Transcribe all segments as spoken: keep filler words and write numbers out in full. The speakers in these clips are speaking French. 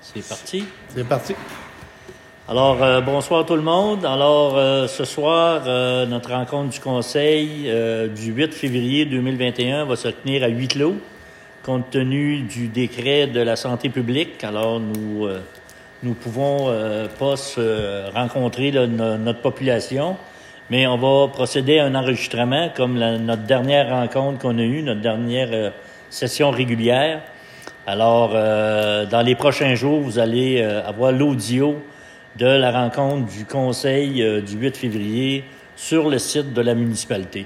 C'est parti. C'est parti. Alors, euh, bonsoir tout le monde. Alors, euh, ce soir, euh, notre rencontre du Conseil euh, du huit février deux mille vingt et un va se tenir à huis clos, compte tenu du décret de la santé publique. Alors, nous euh, nous pouvons euh, pas se rencontrer là, no- notre population, mais on va procéder à un enregistrement comme la, notre dernière rencontre qu'on a eue, notre dernière euh, session régulière. Alors, euh, dans les prochains jours, vous allez euh, avoir l'audio de la rencontre du Conseil euh, du huit février sur le site de la municipalité.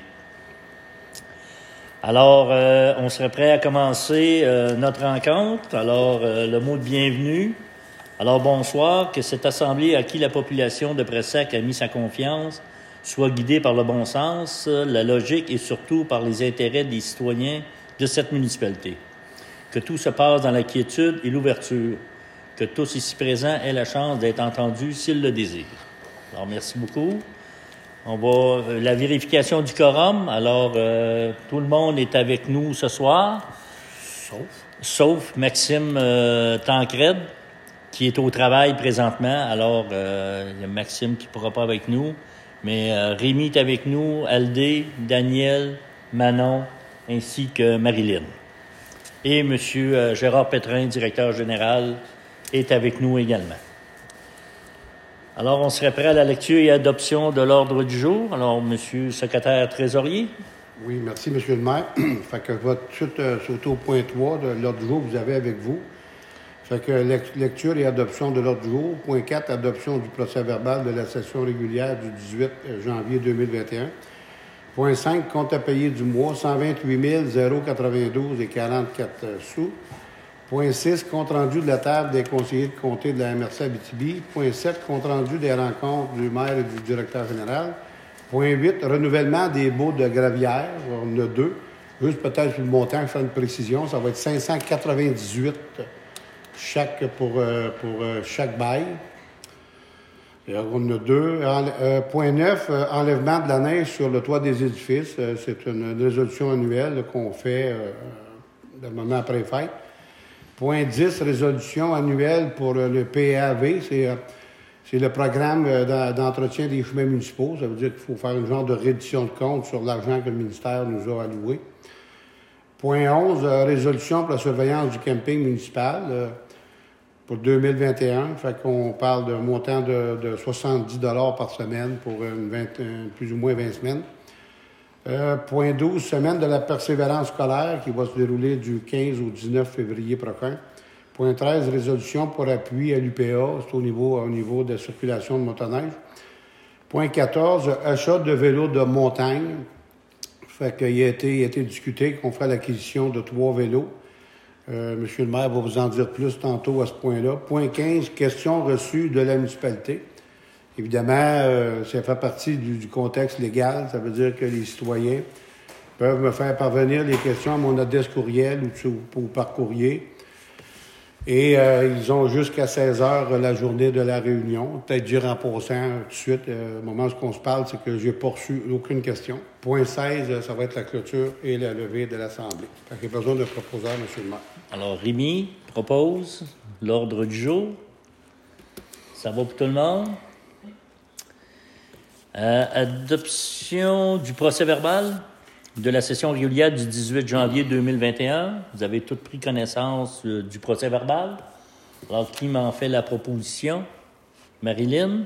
Alors, euh, on serait prêt à commencer euh, notre rencontre. Alors, euh, le mot de bienvenue. Alors, bonsoir. Que cette assemblée à qui la population de Pressac a mis sa confiance soit guidée par le bon sens, la logique et surtout par les intérêts des citoyens de cette municipalité. Que tout se passe dans la quiétude et l'ouverture. Que tous ici présents aient la chance d'être entendus s'ils le désirent. Alors, merci beaucoup. On va euh, la vérification du quorum. Alors, euh, tout le monde est avec nous ce soir. Sauf. Sauf Maxime euh, Tancred, qui est au travail présentement. Alors, euh, il y a Maxime qui ne pourra pas avec nous. Mais euh, Rémi est avec nous, Aldé, Daniel, Manon, ainsi que Marilyn. Et M. Euh, Gérard Pétrin, directeur général, est avec nous également. Alors, on serait prêt à la lecture et adoption de l'ordre du jour. Alors, M. le secrétaire trésorier. Oui, merci, M. le maire. Fait que votre suite euh, sauter au point trois de l'ordre du jour que vous avez avec vous. Fait que lec- lecture et adoption de l'ordre du jour. Point quatre, adoption du procès-verbal de la session régulière du dix-huit janvier deux mille vingt et un. Point cinq, compte à payer du mois, cent vingt-huit mille quatre-vingt-douze et quarante-quatre sous. Point six, compte rendu de la table des conseillers de comté de la M R C Abitibi. Point sept, compte rendu des rencontres du maire et du directeur général. Point huit, renouvellement des baux de gravière. On en a deux. Juste peut-être sur le montant, faire une précision. Ça va être cinq cent quatre-vingt-dix-huit chaque pour, euh, pour euh, chaque bail. Et on en a deux. En- euh, point neuf, euh, enlèvement de la neige sur le toit des édifices. Euh, c'est une, une résolution annuelle là, qu'on fait euh, le moment après les fêtes. Point dix, résolution annuelle pour euh, le P A V. C'est, euh, c'est le programme euh, d'en- d'entretien des chemins municipaux. Ça veut dire qu'il faut faire une genre de reddition de compte sur l'argent que le ministère nous a alloué. Point onze, euh, résolution pour la surveillance du camping municipal euh, pour deux mille vingt et un. Fait qu'on parle d'un montant de, de soixante-dix dollars par semaine pour une vingt, euh, plus ou moins vingt semaines. Euh, point douze, semaine de la persévérance scolaire qui va se dérouler du quinze au dix-neuf février prochain. Point treize, résolution pour appui à l'U P A, c'est au niveau, au niveau de la circulation de motoneige. Point quatorze, achat de vélos de montagne. Fait qu'il a été, il a été discuté qu'on ferait l'acquisition de trois vélos. Euh, Monsieur le maire va vous en dire plus tantôt à ce point-là. Point quinze, questions reçues de la municipalité. Évidemment, euh, ça fait partie du, du contexte légal. Ça veut dire que les citoyens peuvent me faire parvenir les questions à mon adresse courriel ou, ou, ou par courrier. Et euh, ils ont jusqu'à seize heures la journée de la réunion. Peut-être dire en passant tout de suite, euh, au moment où on se parle, c'est que j'ai pas reçu aucune question. Point seize, ça va être la clôture et la levée de l'Assemblée. Fait qu'il y a besoin de proposeur, M. le maire. Alors, Rémi propose l'ordre du jour. Ça va pour tout le monde? Euh, adoption du procès-verbal de la session régulière du dix-huit janvier deux mille vingt et un. Vous avez tous pris connaissance euh, du procès-verbal. Alors, qui m'en fait la proposition? Marilyn?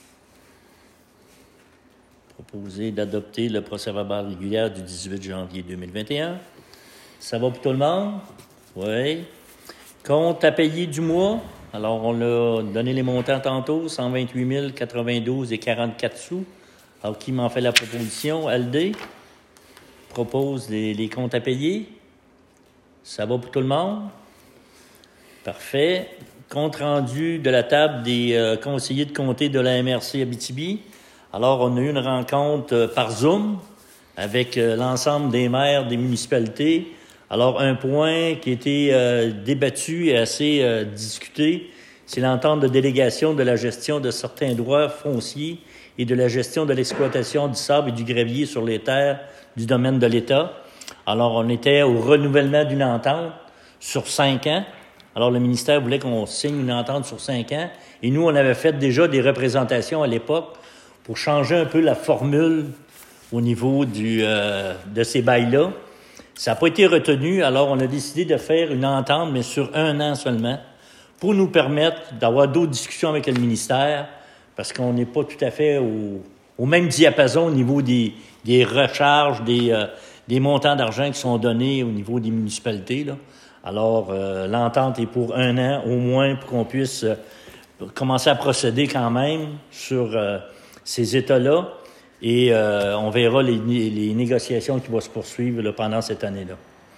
Proposer d'adopter le procès-verbal régulier du dix-huit janvier deux mille vingt et un. Ça va pour tout le monde? Oui. Compte à payer du mois. Alors, on a donné les montants tantôt, cent vingt-huit mille quatre-vingt-douze et quarante-quatre sous. Alors, qui m'en fait la proposition? Aldé propose les, les comptes à payer. Ça va pour tout le monde? Parfait. Compte rendu de la table des euh, conseillers de comté de la M R C Abitibi. Alors, on a eu une rencontre euh, par Zoom avec euh, l'ensemble des maires des municipalités. Alors, un point qui a été euh, débattu et assez euh, discuté, c'est l'entente de délégation de la gestion de certains droits fonciers et de la gestion de l'exploitation du sable et du gravier sur les terres du domaine de l'État. Alors, on était au renouvellement d'une entente sur cinq ans. Alors, le ministère voulait qu'on signe une entente sur cinq ans. Et nous, on avait fait déjà des représentations à l'époque pour changer un peu la formule au niveau du, euh, de ces bails-là. Ça n'a pas été retenu, alors on a décidé de faire une entente, mais sur un an seulement, pour nous permettre d'avoir d'autres discussions avec le ministère, parce qu'on n'est pas tout à fait au, au même diapason au niveau des, des recharges, des, euh, des montants d'argent qui sont donnés au niveau des municipalités, là. Alors, euh, l'entente est pour un an, au moins, pour qu'on puisse euh, commencer à procéder quand même sur euh, ces États-là. Et euh, on verra les, les négociations qui vont se poursuivre là, pendant cette année-là.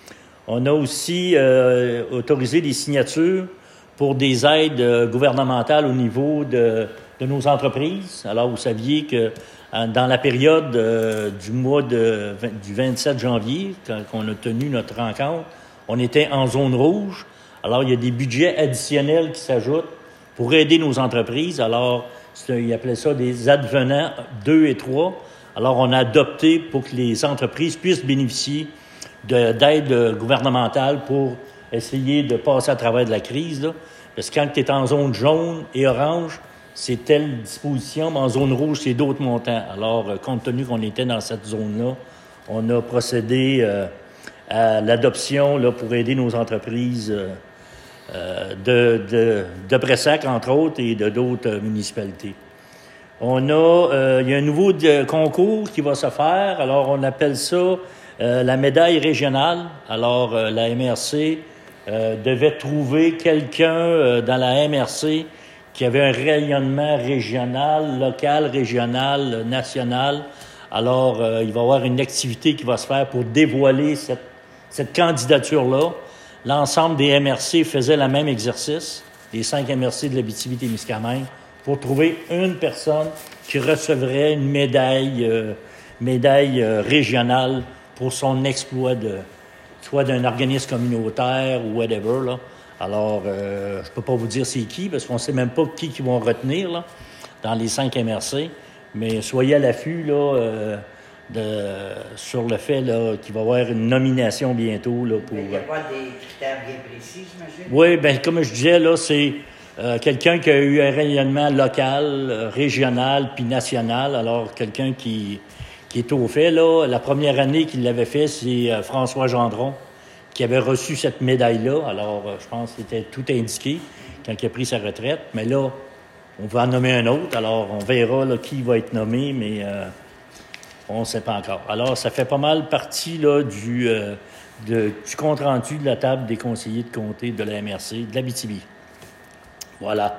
On a aussi euh, autorisé des signatures pour des aides euh, gouvernementales au niveau de, de nos entreprises. Alors, vous saviez que dans la période euh, du mois de, du vingt-sept janvier, quand on a tenu notre rencontre, on était en zone rouge. Alors, il y a des budgets additionnels qui s'ajoutent pour aider nos entreprises. Alors, ils appelaient ça des advenants deux et trois. Alors, on a adopté pour que les entreprises puissent bénéficier de, d'aide gouvernementale pour essayer de passer à travers de la crise, là. Parce que quand tu es en zone jaune et orange, c'est telle disposition, mais en zone rouge, c'est d'autres montants. Alors, compte tenu qu'on était dans cette zone-là, on a procédé euh, à l'adoption là, pour aider nos entreprises euh, Euh, de, de, de Bressac, entre autres, et de d'autres euh, municipalités. On a, euh, il y a un nouveau de, concours qui va se faire. Alors, on appelle ça euh, la médaille régionale. Alors, euh, la M R C euh, devait trouver quelqu'un euh, dans la M R C qui avait un rayonnement régional, local, régional, national. Alors, euh, il va y avoir une activité qui va se faire pour dévoiler cette, cette candidature-là. L'ensemble des M R C faisait le même exercice, les cinq M R C de l'Abitibi-Témiscamingue, pour trouver une personne qui recevrait une médaille, euh, médaille euh, régionale pour son exploit, de, soit d'un organisme communautaire ou whatever, là. Alors, euh, je ne peux pas vous dire c'est qui, parce qu'on ne sait même pas qui qui vont retenir là, dans les cinq M R C, mais soyez à l'affût là, euh, de, sur le fait là, qu'il va y avoir une nomination bientôt. Là, pour, il n'y a pas des critères bien précis, j'imagine? Oui, bien, comme je disais, là, c'est euh, quelqu'un qui a eu un rayonnement local, euh, régional, puis national. Alors, quelqu'un qui, qui est au fait. Là, la première année qu'il l'avait fait, c'est euh, François Gendron, qui avait reçu cette médaille-là. Alors, euh, je pense que c'était tout indiqué quand il a pris sa retraite. Mais là, on va en nommer un autre. Alors, on verra là, qui va être nommé, mais... Euh, on ne sait pas encore. Alors, ça fait pas mal partie là, du, euh, de, du compte-rendu de la table des conseillers de comté de la M R C de l'Abitibi. Voilà.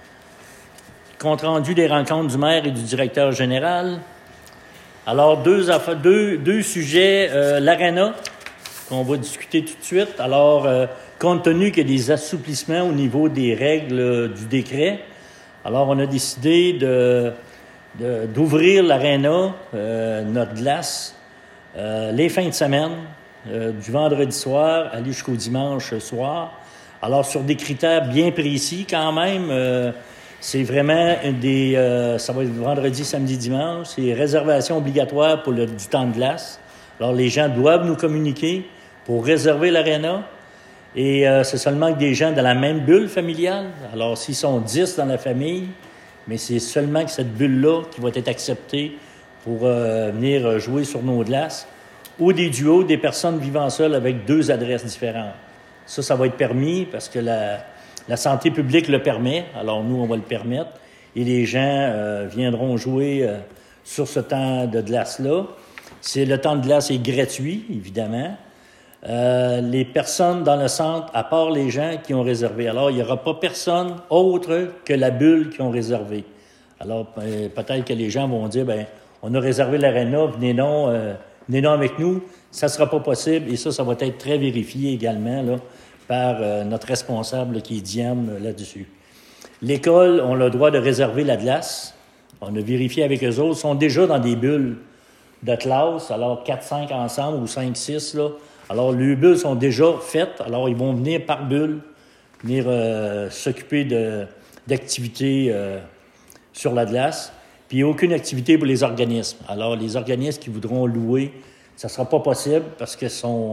Compte-rendu des rencontres du maire et du directeur général. Alors, deux, affa- deux, deux sujets. Euh, L'Arena, qu'on va discuter tout de suite. Alors, euh, compte tenu qu'il y a des assouplissements au niveau des règles euh, du décret, alors on a décidé de... De, d'ouvrir l'aréna, euh, notre glace, euh, les fins de semaine, euh, du vendredi soir aller jusqu'au dimanche soir. Alors, sur des critères bien précis quand même, euh, c'est vraiment des... Euh, ça va être vendredi, samedi, dimanche. C'est réservation obligatoire pour le, du temps de glace. Alors, les gens doivent nous communiquer pour réserver l'aréna. Et euh, c'est seulement que des gens dans la même bulle familiale. Alors, s'ils sont dix dans la famille... mais c'est seulement que cette bulle-là qui va être acceptée pour euh, venir jouer sur nos glaces, ou des duos, des personnes vivant seules avec deux adresses différentes. Ça, ça va être permis parce que la, la santé publique le permet, alors nous, on va le permettre, et les gens euh, viendront jouer euh, sur ce temps de glace-là. C'est, le temps de glace est gratuit, évidemment. Euh, les personnes dans le centre, à part les gens qui ont réservé. Alors, il n'y aura pas personne autre que la bulle qui ont réservé. Alors, euh, peut-être que les gens vont dire, ben, on a réservé l'aréna, venez non, euh, venez non avec nous. Ça ne sera pas possible, et ça, ça va être très vérifié également là, par euh, notre responsable là, qui est Diane euh, là-dessus. L'école, on a le droit de réserver la glace. On a vérifié avec eux autres. Ils sont déjà dans des bulles de classe, alors quatre cinq ensemble ou cinq six, là. Alors, les bulles sont déjà faites. Alors, ils vont venir par bulle, venir euh, s'occuper de, d'activités euh, sur la glace. Puis, aucune activité pour les organismes. Alors, les organismes qui voudront louer, ça ne sera pas possible parce qu'ils sont,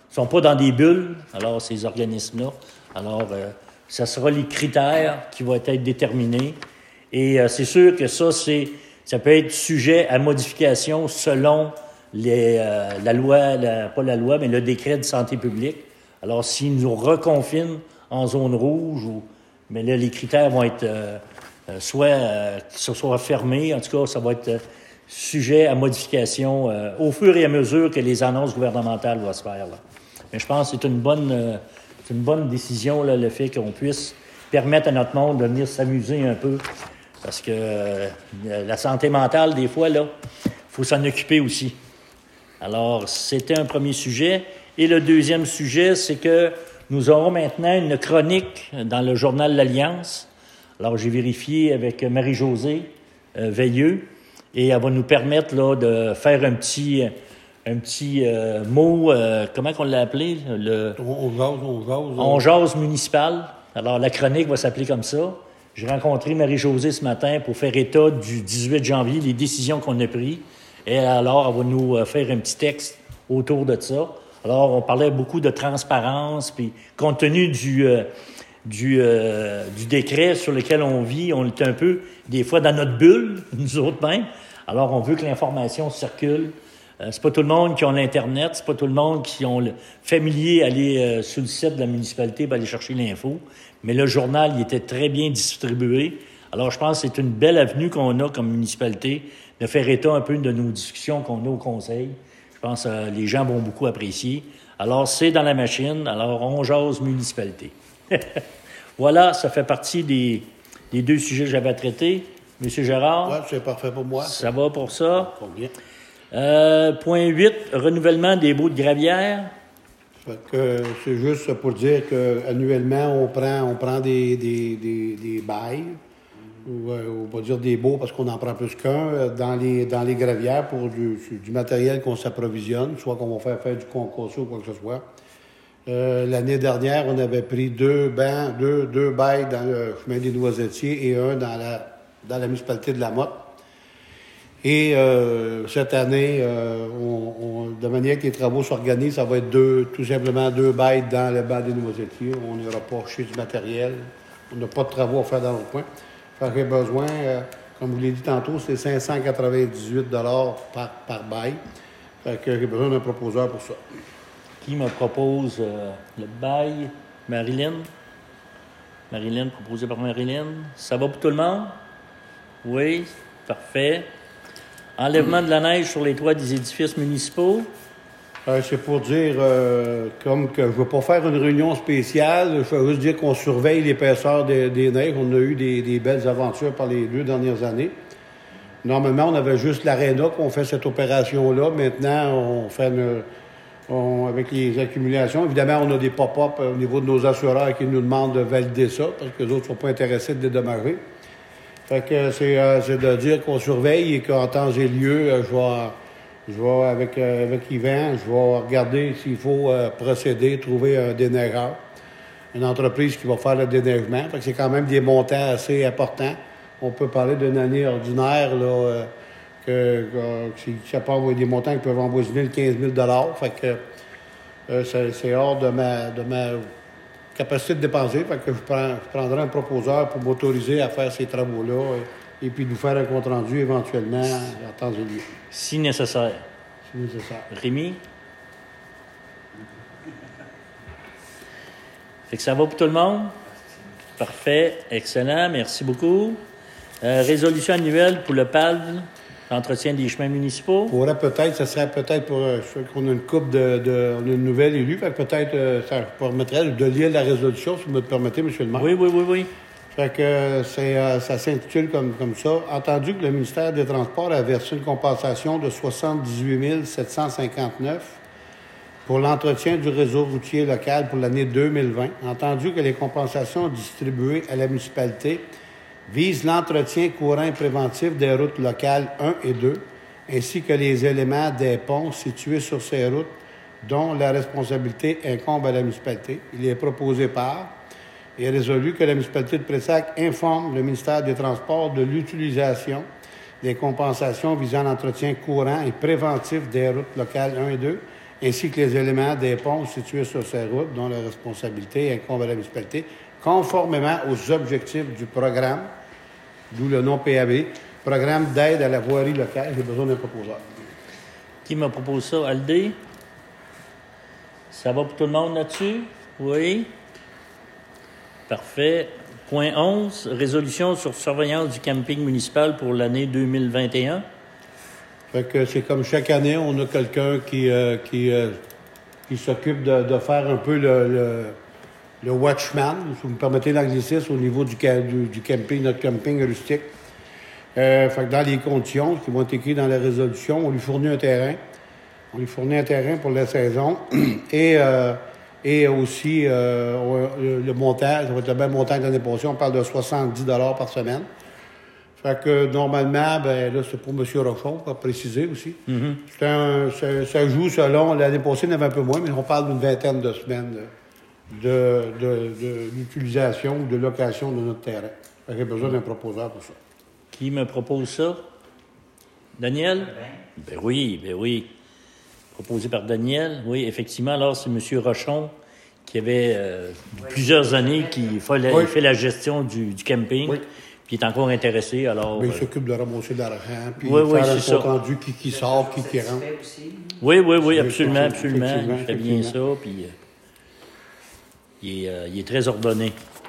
sont pas dans des bulles, alors ces organismes-là. Alors, euh, ça sera les critères qui vont être déterminés. Et euh, c'est sûr que ça, c'est, ça peut être sujet à modification selon les, euh, la loi, la, pas la loi, mais le décret de santé publique. Alors, s'ils nous reconfinent en zone rouge, ou, mais là, les critères vont être euh, euh, soit euh, que ce soit fermé, en tout cas, ça va être euh, sujet à modification euh, au fur et à mesure que les annonces gouvernementales vont se faire. Là. Mais je pense que c'est une bonne, euh, c'est une bonne décision, là, le fait qu'on puisse permettre à notre monde de venir s'amuser un peu. Parce que euh, la santé mentale, des fois, là, il faut s'en occuper aussi. Alors, c'était un premier sujet. Et le deuxième sujet, c'est que nous aurons maintenant une chronique dans le journal L'Alliance. Alors, j'ai vérifié avec Marie-Josée euh, Veilleux, et elle va nous permettre là, de faire un petit, un petit euh, mot, euh, comment on l'a appelé? Le... On jase, on jase. On jase municipal. Alors, la chronique va s'appeler comme ça. J'ai rencontré Marie-Josée ce matin pour faire état du dix-huit janvier, les décisions qu'on a prises. Et alors, elle va nous faire un petit texte autour de ça. Alors, on parlait beaucoup de transparence, puis compte tenu du, euh, du, euh, du décret sur lequel on vit, on est un peu, des fois, dans notre bulle, nous autres mêmes. Alors, on veut que l'information circule. Euh, c'est pas tout le monde qui a l'Internet, c'est pas tout le monde qui ont le familier à aller euh, sur le site de la municipalité pour aller chercher l'info. Mais le journal, il était très bien distribué. Alors, je pense que c'est une belle avenue qu'on a comme municipalité de faire état un peu de nos discussions qu'on a au conseil. Je pense que euh, les gens vont beaucoup apprécier. Alors, c'est dans la machine. Alors, on jase municipalité. Voilà, ça fait partie des, des deux sujets que j'avais à traiter. Monsieur Gérard? Oui, c'est parfait pour moi. Ça va pour ça? Combien? Euh, point huit, renouvellement des baux de gravière. Fait que c'est juste pour dire qu'annuellement, on prend, on prend des, des, des, des bails, ou euh, on va dire des baux parce qu'on en prend plus qu'un, euh, dans les, dans les gravières pour du, du matériel qu'on s'approvisionne, soit qu'on va faire faire du concours ou quoi que ce soit. Euh, l'année dernière, on avait pris deux bancs, deux, deux bails dans le chemin des Noisettiers et un dans la, dans la municipalité de La Motte. Et euh, cette année, euh, on, on, de manière que les travaux s'organisent, ça va être deux, tout simplement deux bails dans le banc des Noisettiers. On n'ira pas chercher du matériel. On n'a pas de travaux à faire dans le coin. Fait que j'ai besoin, euh, comme je vous l'ai dit tantôt, c'est cinq cent quatre-vingt-dix-huit dollars par, par bail. Fait que j'ai besoin d'un proposeur pour ça. Qui me propose euh, le bail? Marilyn? Marilyn, proposé par Marilyn. Ça va pour tout le monde? Oui, parfait. Enlèvement de la neige sur les toits des édifices municipaux. Euh, c'est pour dire, euh, comme que je ne veux pas faire une réunion spéciale, je veux juste dire qu'on surveille l'épaisseur des, des neiges. On a eu des, des belles aventures par les deux dernières années. Normalement, on avait juste l'aréna qu'on fait cette opération-là. Maintenant, on fait une, on, avec les accumulations. Évidemment, on a des pop-up au niveau de nos assureurs qui nous demandent de valider ça parce que les autres ne sont pas intéressés de dédommager. Fait que c'est, euh, c'est de dire qu'on surveille et qu'en temps et lieu, euh, je vais, je vais avec, euh, avec Yvan, je vais regarder s'il faut euh, procéder, trouver un déneigeur, une entreprise qui va faire le déneigement. Fait que c'est quand même des montants assez importants. On peut parler d'une année ordinaire, là, euh, que, que, que ça peut avoir des montants qui peuvent avoisiner le quinze mille dollars. Fait que euh, c'est, c'est hors de ma, de ma capacité de dépenser. Fait que je, prends, je prendrai un proposeur pour m'autoriser à faire ces travaux-là et, et puis nous faire un compte-rendu éventuellement en temps et lieu. Si nécessaire. Si nécessaire. Rémi? Fait que ça va pour tout le monde? Parfait. Excellent. Merci beaucoup. Euh, résolution annuelle pour le P A L V, l'entretien des chemins municipaux. Pourrait peut-être, ça serait peut-être pour... Euh, je sais qu'on a une couple de, de... On a une nouvelle élue, fait que peut-être euh, ça permettrait de lire la résolution, si vous me le permettez, M. le maire. Oui, oui, oui, oui. Fait que euh, c'est, euh, ça s'intitule comme, comme ça. Entendu que le ministère des Transports a versé une compensation de soixante-dix-huit mille sept cent cinquante-neuf pour l'entretien du réseau routier local pour l'année deux mille vingt. Entendu que les compensations distribuées à la municipalité visent l'entretien courant et préventif des routes locales un et deux, ainsi que les éléments des ponts situés sur ces routes dont la responsabilité incombe à la municipalité. Il est proposé par et résolu que la municipalité de Pressac informe le ministère des Transports de l'utilisation des compensations visant l'entretien courant et préventif des routes locales un et deux, ainsi que les éléments des ponts situés sur ces routes, dont la responsabilité incombe à la municipalité, conformément aux objectifs du programme, d'où le nom P A B, Programme d'aide à la voirie locale. J'ai besoin d'un proposeur. Qui me propose ça? Aldé? Ça va pour tout le monde là-dessus? Oui? Parfait. Point onze, résolution sur surveillance du camping municipal pour l'année deux mille vingt et un. Fait que c'est comme chaque année, on a quelqu'un qui, euh, qui, euh, qui s'occupe de, de faire un peu le, le, le watchman, si vous me permettez l'anglicisme, au niveau du, du, du camping, notre camping rustique. Euh, fait que dans les conditions qui vont être écrites dans la résolution, on lui fournit un terrain. On lui fournit un terrain pour la saison et, euh, et aussi euh, le, le montant, ça va être le même montant que l'année passée, on parle de soixante-dix dollars par semaine. Fait que normalement, ben là, c'est pour M. Rochon, pour préciser aussi. Mm-hmm. C'est un, ça, ça joue selon, l'année passée, il y en avait un peu moins, mais on parle d'une vingtaine de semaines de, de, de, de l'utilisation ou de location de notre terrain. Fait qu'il y a besoin d'un proposeur pour ça. Qui me propose ça? Daniel? Ben oui, ben oui. Proposé par Daniel. Oui, effectivement, alors c'est M. Rochon qui avait euh, oui. plusieurs années qui fait la, oui. fait la gestion du, du camping. Oui. Puis il est encore intéressé, alors... Mais il euh... s'occupe de ramasser de l'argent, puis oui, faire oui, un compte rendu qui, qui sort, qui, qui rentre. Oui, oui, oui, absolument, absolument. Il fait bien ça, puis euh, il, est, euh, il est très ordonné.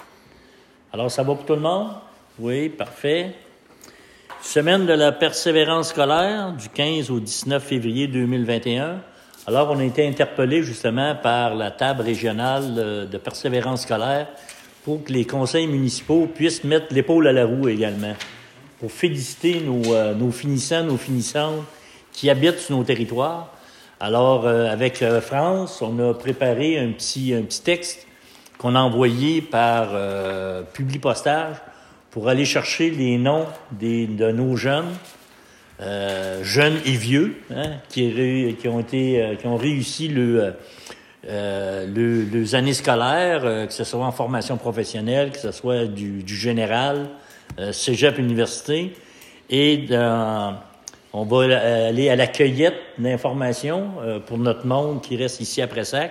Alors, ça va pour tout le monde? Oui, parfait. Semaine de la persévérance scolaire, du quinze au dix-neuf février deux mille vingt et un. Alors, on a été interpellés justement par la table régionale de persévérance scolaire pour que les conseils municipaux puissent mettre l'épaule à la roue également, pour féliciter nos, euh, nos finissants, nos finissantes qui habitent sur nos territoires. Alors, euh, avec euh, France, on a préparé un petit, un petit texte qu'on a envoyé par euh, Publipostage pour aller chercher les noms des, de nos jeunes, euh, jeunes et vieux, hein, qui, qui, ont été, euh, qui ont réussi le... Euh, le, les années scolaires, euh, que ce soit en formation professionnelle, que ce soit du, du général, euh, cégep, université. Et dans, on va aller à la cueillette d'informations euh, pour notre monde qui reste ici à Pressac.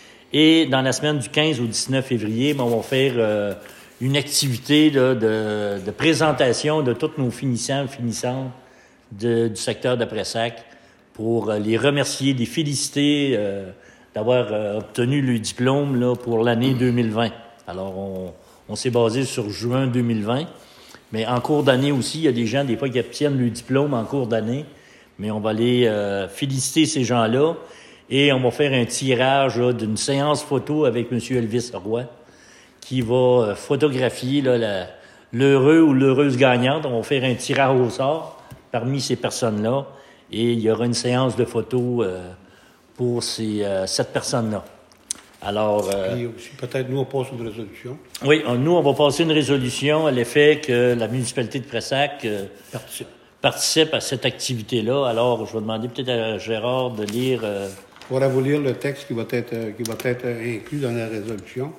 Et dans la semaine du quinze au dix-neuf février, ben, on va faire euh, une activité là, de, de présentation de tous nos finissants, finissantes de, du secteur de Pressac pour euh, les remercier, les féliciter euh, d'avoir euh, obtenu le diplôme là, pour l'année deux mille vingt. Alors, on, on s'est basé sur juin deux mille vingt, mais en cours d'année aussi, il y a des gens, des fois, qui obtiennent le diplôme en cours d'année, mais on va aller euh, féliciter ces gens-là et on va faire un tirage là, d'une séance photo avec M. Elvis Roy qui va euh, photographier là, la, l'heureux ou l'heureuse gagnante. On va faire un tirage au sort parmi ces personnes-là et il y aura une séance de photos euh, pour ces, euh, cette personne-là. Alors... Euh, Et aussi, peut-être, nous, on passe une résolution. Oui, on, nous, on va passer une résolution à l'effet que la municipalité de Pressac euh, participe. participe à cette activité-là. Alors, je vais demander peut-être à Gérard de lire... Euh... On va vous lire le texte qui va être, euh, qui va être inclus dans la résolution.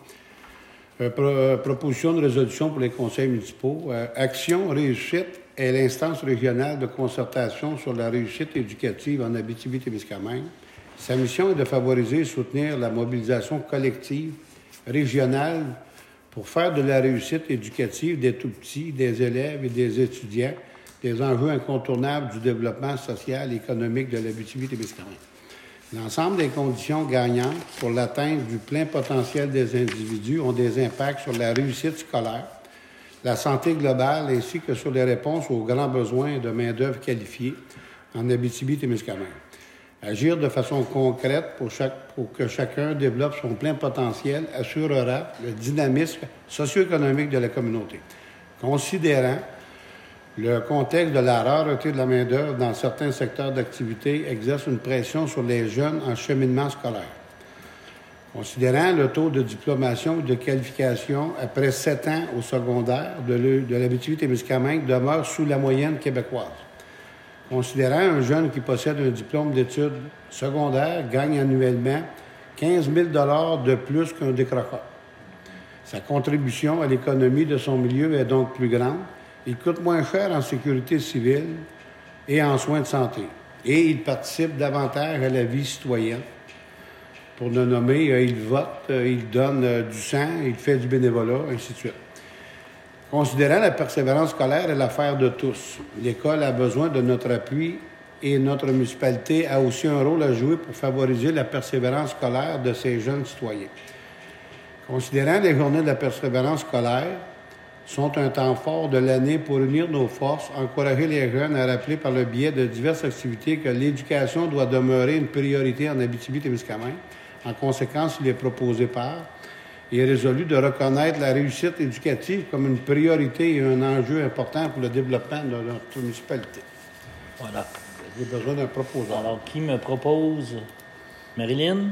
Euh, pro, euh, proposition de résolution pour les conseils municipaux. Euh, Action réussite est l'instance régionale de concertation sur la réussite éducative en Abitibi-Témiscamingue. Sa mission est de favoriser et soutenir la mobilisation collective régionale pour faire de la réussite éducative des tout-petits, des élèves et des étudiants des enjeux incontournables du développement social et économique de l'Abitibi-Témiscamingue. L'ensemble des conditions gagnantes pour l'atteinte du plein potentiel des individus ont des impacts sur la réussite scolaire, la santé globale ainsi que sur les réponses aux grands besoins de main-d'œuvre qualifiée en Abitibi-Témiscamingue. Agir de façon concrète pour, chaque, pour que chacun développe son plein potentiel assurera le dynamisme socio-économique de la communauté. Considérant le contexte de la rareté de la main-d'œuvre dans certains secteurs d'activité exerce une pression sur les jeunes en cheminement scolaire. Considérant le taux de diplomation ou de qualification après sept ans au secondaire de, de l'Abitibi-Témiscamingue demeure sous la moyenne québécoise. Considérant un jeune qui possède un diplôme d'études secondaires gagne annuellement quinze mille dollars de plus qu'un décrocheur. Sa contribution à l'économie de son milieu est donc plus grande. Il coûte moins cher en sécurité civile et en soins de santé. Et il participe davantage à la vie citoyenne pour le nommer, euh, il vote, euh, il donne euh, du sang, il fait du bénévolat, ainsi de suite. Considérant la persévérance scolaire est l'affaire de tous, l'école a besoin de notre appui et notre municipalité a aussi un rôle à jouer pour favoriser la persévérance scolaire de ces jeunes citoyens. Considérant les journées de la persévérance scolaire sont un temps fort de l'année pour unir nos forces, encourager les jeunes à rappeler par le biais de diverses activités que l'éducation doit demeurer une priorité en Abitibi-Témiscamingue. En conséquence, il est proposé par et résolu de reconnaître la réussite éducative comme une priorité et un enjeu important pour le développement de notre municipalité. Voilà. J'ai besoin d'un proposant. Alors, qui me propose? Marilyn?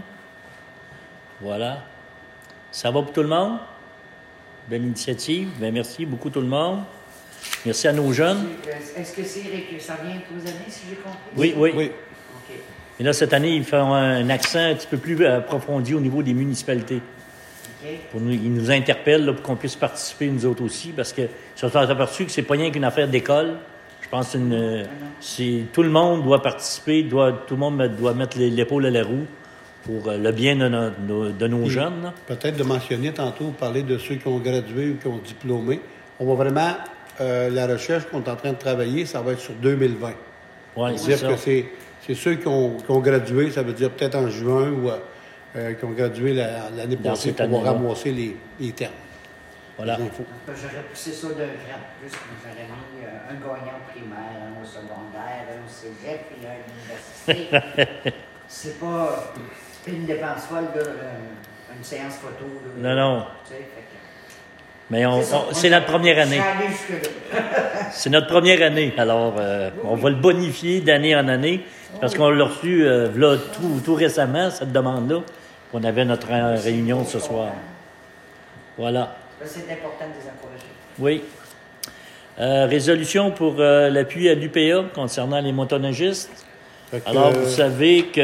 Voilà. Ça va pour tout le monde? Belle initiative. Bien, merci beaucoup tout le monde. Merci à nos jeunes. Est-ce que c'est que ça vient tous les années, si j'ai compris? Oui, oui. Oui. OK. Et là, cette année, ils font un accent un petit peu plus approfondi au niveau des municipalités. OK. Pour nous, ils nous interpellent là, pour qu'on puisse participer, nous autres aussi, parce qu'ils se sont aperçus que c'est pas rien qu'une affaire d'école. Je pense que c'est une, c'est, tout le monde doit participer, doit, tout le monde doit mettre l'épaule à la roue pour le bien de, nos, de nos Et jeunes. Là. Peut-être de mentionner tantôt, parler de ceux qui ont gradué ou qui ont diplômé. On va vraiment, euh, la recherche qu'on est en train de travailler, ça va être sur deux mille vingt. Oui, c'est c'est dire ça. que c'est, c'est ceux qui ont, qui ont gradué, ça veut dire peut-être en juin ou euh, qui ont gradué la, l'année Dans passée cette pour année-là. ramasser les, les termes. Voilà. Les infos. J'aurais poussé ça d'un cran plus, mais j'aurais mis euh, un gagnant au primaire, un au secondaire, un au cégep et un à l'université. C'est pas c'est une dépense folle, là, euh, une séance photo. Là, Non, non. Tu sais, fait que- Mais on, C'est ça. on- c'est notre première année. Je suis allé jusque-là. C'est notre première année. Alors, euh, on va le bonifier d'année en année parce qu'on l'a reçu euh, là, tout, tout récemment, cette demande-là. On avait notre euh, réunion ce soir. Voilà. Là, c'est important de les encourager. Oui. Euh, résolution pour euh, l'appui à l'U P A concernant les motoneigistes. Fait que, Alors, euh, vous savez que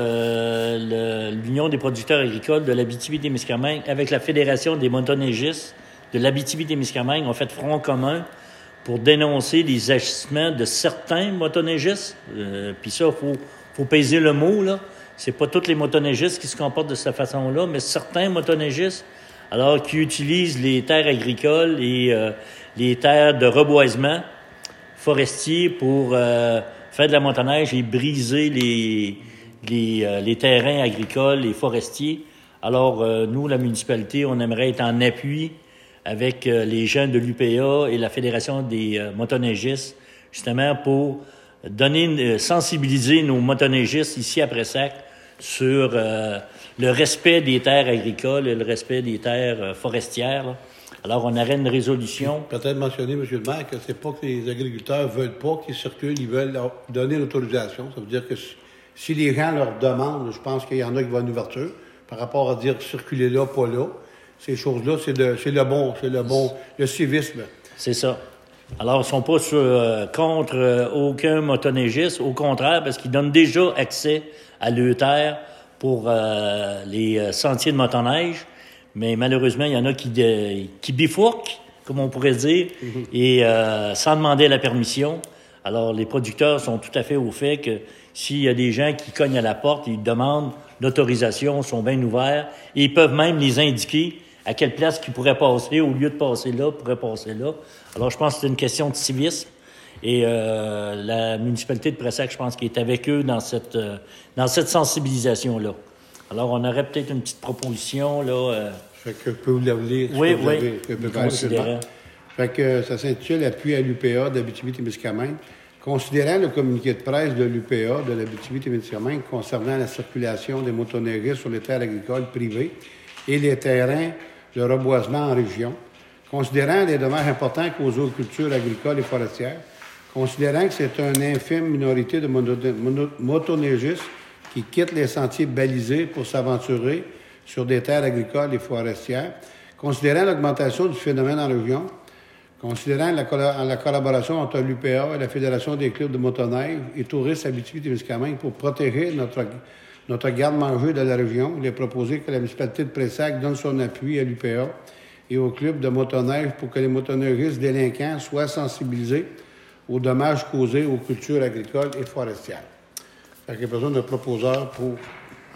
euh, le- l'Union des producteurs agricoles de l'Abitibi-Témiscamingue, avec la Fédération des motoneigistes de l'Abitibi-Témiscamingue, ont fait front commun pour dénoncer les agissements de certains motoneigistes. Euh, Puis ça, il faut, faut peser le mot, là. C'est pas tous les motoneigistes qui se comportent de cette façon-là, mais certains motoneigistes, alors qui utilisent les terres agricoles et euh, les terres de reboisement forestier pour euh, faire de la motoneige et briser les, les, euh, les terrains agricoles et forestiers. Alors, euh, nous, la municipalité, on aimerait être en appui avec euh, les jeunes de l'U P A et la Fédération des euh, motoneigistes, justement pour donner, euh, sensibiliser nos motoneigistes ici à Pressac sur euh, le respect des terres agricoles et le respect des terres euh, forestières. Là. Alors, on aurait une résolution. Peut-être mentionner, M. le maire, que c'est pas que les agriculteurs veulent pas qu'ils circulent, ils veulent leur donner l'autorisation. Ça veut dire que si, si les gens leur demandent, je pense qu'il y en a qui vont à une ouverture, par rapport à dire circuler là, pas là, ces choses-là, c'est, de, c'est le bon, c'est le bon, le civisme. C'est ça. Alors, ils ne sont pas sur, euh, contre euh, aucun motoneigiste, au contraire, parce qu'ils donnent déjà accès à leur terre pour euh, les euh, sentiers de motoneige. Mais malheureusement, il y en a qui, de, qui bifurquent, comme on pourrait dire, mm-hmm. et euh, sans demander la permission. Alors, les producteurs sont tout à fait au fait que s'il y a des gens qui cognent à la porte, ils demandent l'autorisation, sont bien ouverts, et ils peuvent même les indiquer à quelle place qu'ils pourraient passer, au lieu de passer là, pourraient passer là. Alors, je pense que c'est une question de civisme. Et euh, la municipalité de Pressac, je pense, qui est avec eux dans cette, euh, dans cette sensibilisation-là. Alors, on aurait peut-être une petite proposition, là. Euh... Fait que je peux vous la lire. Oui, vous oui, avez, que vous considérant. Fait que ça s'intitule « Appui à l'U P A d'Abitibi-Témiscamingue ». Considérant le communiqué de presse de l'U P A de l'Abitibi-Témiscamingue concernant la circulation des motoneigistes sur les terres agricoles privées et les terrains de reboisement en région, considérant les dommages importants causés aux cultures agricoles et forestières, considérant que c'est une infime minorité de motoneigistes qui quittent les sentiers balisés pour s'aventurer sur des terres agricoles et forestières, considérant l'augmentation du phénomène en région, considérant la, colla- la collaboration entre l'U P A et la Fédération des clubs de motoneige et touristes Abitibi-Témiscamingue pour protéger notre, notre garde-manger de la région, il est proposé que la municipalité de Pressac donne son appui à l'U P A et aux clubs de motoneige pour que les motoneigistes délinquants soient sensibilisés aux dommages causés aux cultures agricoles et forestières. Fait qu'il y a besoin d'un proposeur pour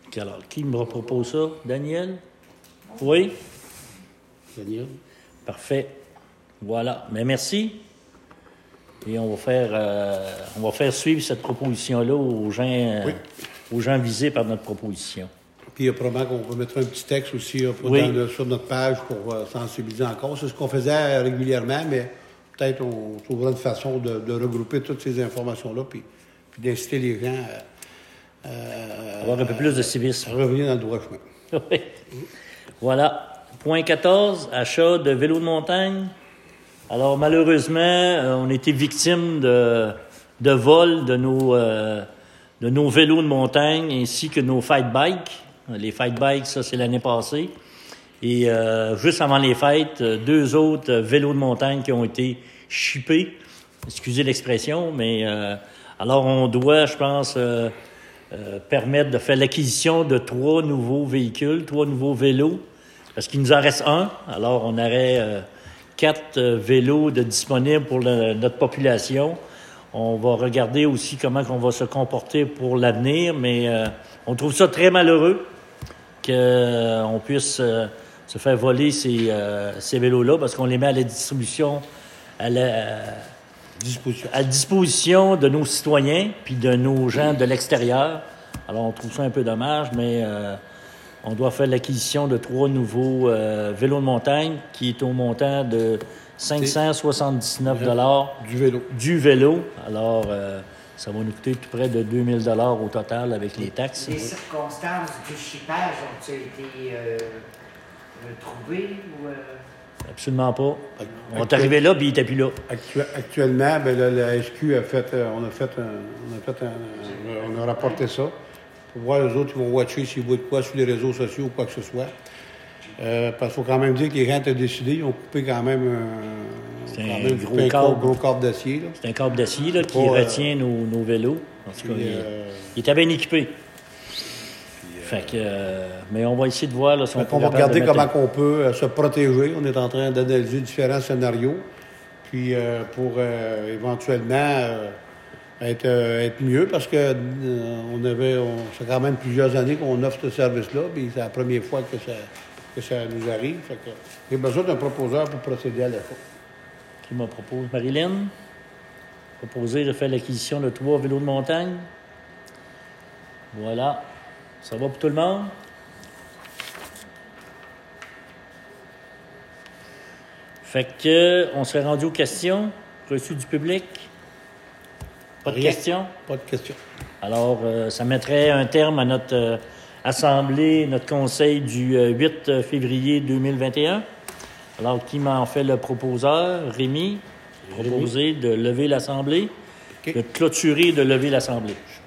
Alors, qui me propose ça? Daniel? Oui? Daniel? Parfait. Voilà. Mais merci. Et on va faire, euh, on va faire suivre cette proposition-là aux gens, euh, Oui. aux gens visés par notre proposition. Puis il y a probablement qu'on va mettre un petit texte aussi euh, pour Oui. dans le- sur notre page pour euh, sensibiliser encore. C'est ce qu'on faisait euh, régulièrement, mais peut-être on trouvera une façon de, de regrouper toutes ces informations-là puis, puis d'inciter les gens à, à- Avoir un peu plus de civisme. à revenir dans le droit chemin. Oui. Voilà. Point quatorze, achat de vélos de montagne. Alors, malheureusement, euh, on a été victime de, de vols de nos, euh, de nos vélos de montagne ainsi que nos fight bikes. Les fight bikes, ça, c'est l'année passée. Et euh, juste avant les fêtes, euh, deux autres euh, vélos de montagne qui ont été chippés. Excusez l'expression, mais euh, alors on doit, je pense, euh, euh, permettre de faire l'acquisition de trois nouveaux véhicules, trois nouveaux vélos, parce qu'il nous en reste un. Alors on aurait euh, quatre euh, vélos de disponibles pour le- notre population. On va regarder aussi comment on va se comporter pour l'avenir, mais euh, on trouve ça très malheureux qu'on puisse euh, se faire voler ces, euh, ces vélos-là parce qu'on les met à la distribution, à la, Disposition. à disposition de nos citoyens puis de nos gens de l'extérieur. Alors, on trouve ça un peu dommage, mais euh, on doit faire l'acquisition de trois nouveaux euh, vélos de montagne qui est au montant de cinq cent soixante-dix-neuf dollars Du vélo. du vélo. Alors, euh, ça va nous coûter tout près de deux mille dollars au total avec les taxes. Les circonstances du chippage ont-elles été euh, euh, trouvées ou... euh, Absolument pas. On est arrivé là, puis il n'était plus là. Actu- actuellement, ben, là, la S Q a fait, euh, on a fait, un, on a fait, un- on a rapporté ça pour voir les autres qui vont watcher s'ils voient de quoi sur les réseaux sociaux ou quoi que ce soit. Euh, parce qu'il faut quand même dire que les gens étaient décidés, ils ont coupé quand même un, C'est quand un même gros coupé un câble. gros, gros câble d'acier. Là. C'est un câble d'acier là, qui Pas, euh, retient nos, nos vélos. En tout cas, Puis, il, euh, il était bien équipé. Fait que, euh, mais on va essayer de voir là, si on Fait peut qu'on va capable de regarder mettre comment on peut euh, se protéger. On est en train d'analyser différents scénarios. Puis euh, pour euh, éventuellement euh, être, euh, être mieux, parce que euh, on avait, on, ça fait quand même plusieurs années qu'on offre ce service-là, puis c'est la première fois que ça, que ça nous arrive. Fait que j'ai besoin d'un proposeur pour procéder à l'achat. Qui me propose? Marilyn? Proposer de faire l'acquisition de trois vélos de montagne. Voilà. Ça va pour tout le monde? Fait que, on serait rendu aux questions reçues du public. Pas de Rien. questions? Pas de question. Alors, euh, ça mettrait un terme à notre euh, assemblée, notre conseil du euh, huit février deux mille vingt et un. Alors, qui m'en fait le proposeur? Rémi, proposer de lever l'assemblée, OK. de clôturer et de lever l'assemblée.